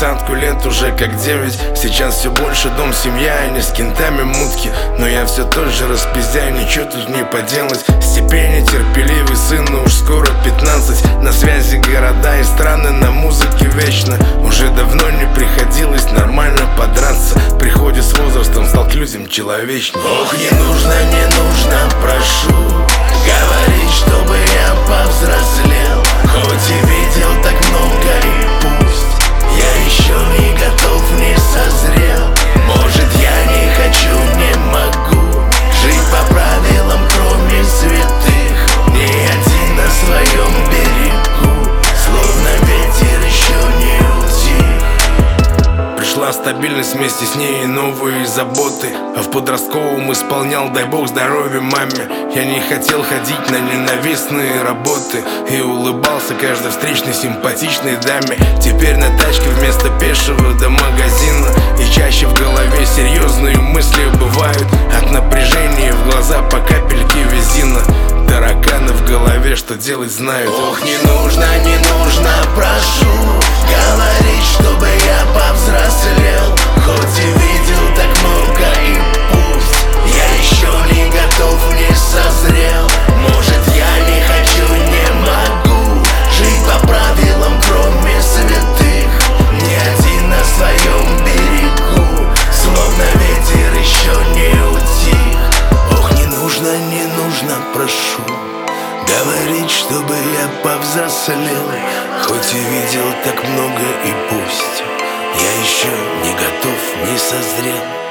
десятку лет уже как 9. Сейчас все больше дом, семья, и не с кентами мутки. Но я все тот же распиздяй, ничего тут не поделать. Степени, терпеливый сын, но уж скоро 15. На связи города и страны, на музыке вечно. Уже давно не приходилось нормально подраться. Приходит с возрастом, стал к людям человечнее. Ох, не нужно, прошу говорить, чтобы я повзрослел. Хоть и видел так много, и пусть я еще не готов, не созрел. Может, я не хочу, не могу жить по правилам, кроме святых. Не один на своем берегу, словно ветер еще не утих. Пришла стабильность, вместе с ней и новые заботы. А в подростковом исполнял, дай бог здоровья маме. Я не хотел ходить на ненавистные работы и улыбался каждой встречной симпатичной даме. Теперь на тачке вместо пешего до магазина. И чаще в голове серьезные мысли бывают. От напряжения в глаза по капельке визина. Тараканы в голове, что делать знают. Ох, не нужно, прошу говорить, чтобы я повзрослел. Хоть и видел так много, и пусть я еще не готов, не созрел. Может, я не хочу, не могу жить по правилам, кроме святых. Не один на своем берегу, словно ветер еще не утих. Ох, не нужно, прошу говорить, чтобы я повзрослел. Хоть и видел так много, и пусть я еще не готов, не созрел.